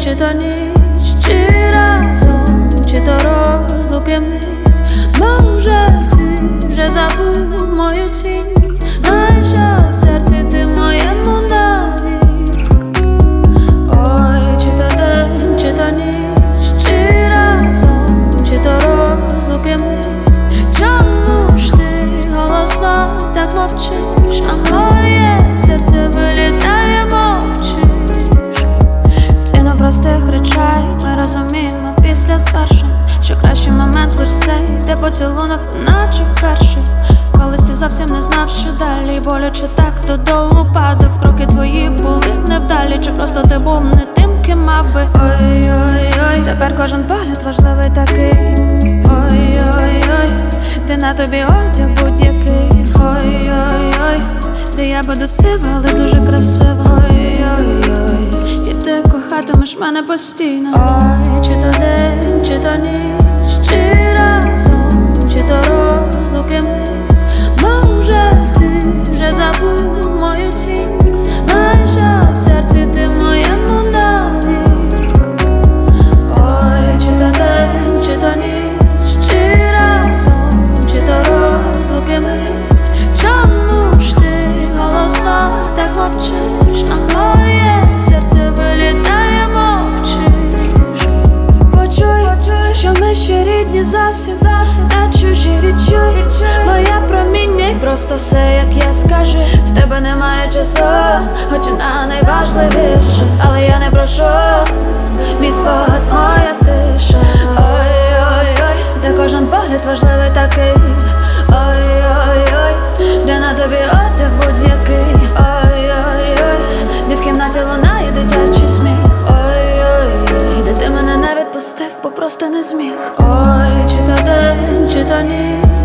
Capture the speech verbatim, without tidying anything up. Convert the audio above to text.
чи то ніч, чи разом, чи то розлуки мить. Може ти вже забув мою тінь, знаєш, що в серці ти моєму навік. Ой, чи то день, чи то ніч, чи разом, чи то розлуки мить. Чому ж ти голосно так мовчиш, а моє серце вилітає, мовчиш? Ціну простих речей ми розуміємо після звершень, що кращий момент лиш цей, де поцілунок, наче вперше. Колись ти зовсім не знав, що далі, боляче так додолу падав. Кроки твої були невдалі, чи просто ти був не тим, ким мав би. Ой-ой-ой, тепер кожен погляд важливий такий. Ой-ой-ой, ти на тобі одяг будь-який. Ой-ой-ой, де я буду сива, але дуже красива. Ой-ой-ой, і ти кохатимеш мене постійно. Ой, чи то день, чи то ніч, чи разом, чи то розлуки мить. Може ти вже забув мою тінь, знаєш, що в серці ти моєму навік. Ой, чи то день, чи то ніч, чи разом, чи то розлуки мить. Чому ж ти голосно так мовчиш, а моє серце вилітає, мовчиш? Почуй, що ми ще рідні зовсім, та чужі відчуй моє проміння і просто все, як я скажу. В тебе немає часу, хоч на найважливіше, але я не прошу, мій спогад, моя тиша. Ой-ой-ой, де кожен погляд важливий такий. Ой-ой-ой, де на тобі одяг будь-який. Ой-ой-ой, де в кімнаті лунає дитячий сміх. Ой-ой-ой, де ти мене не відпустив, бо просто не зміг. Ой, чи то день, чи то ніч,